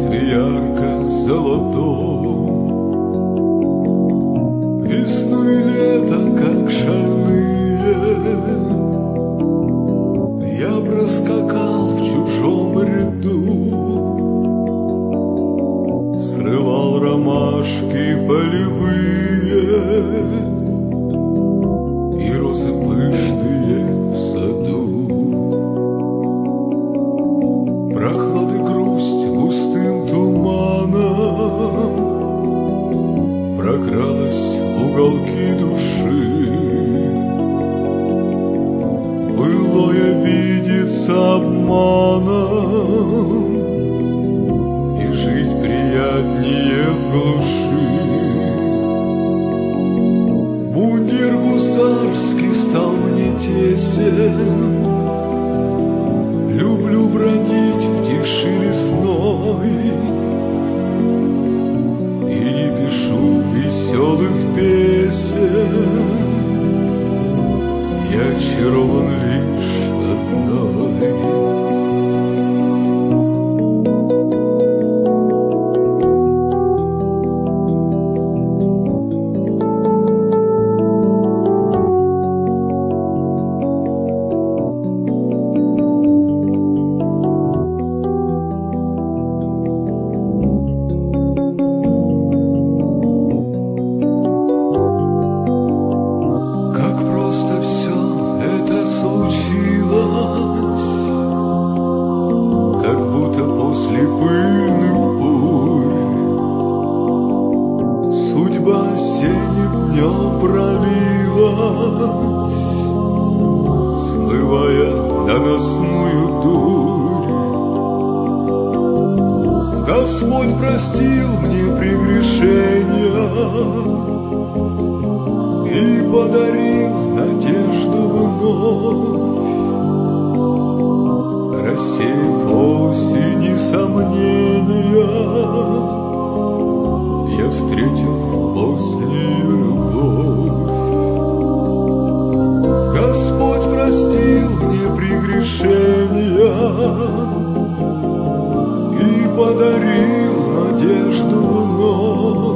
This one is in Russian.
острове ярко-золотом. Весну и лето, как шальные, я проскакал в чужом ряду, срывал ромашки полевые и розы пышные в саду. Прохлады грусть густым туманом прокралась в уголки души. Былое видится обманом, и жить приятнее в глуши. Мундир гусарский стал мне тесен, люблю бродить в тиши лесной и не пишу веселых песен. Я очарован лишь одной. Пыльных бурь судьба осенним днем пролилась, смывая наносную дурь. Господь простил мне прегрешения и подарил надежду вновь, рассеяв осени сомнения, я встретил позднюю любовь. Господь простил мне прегрешения и подарил надежду вновь,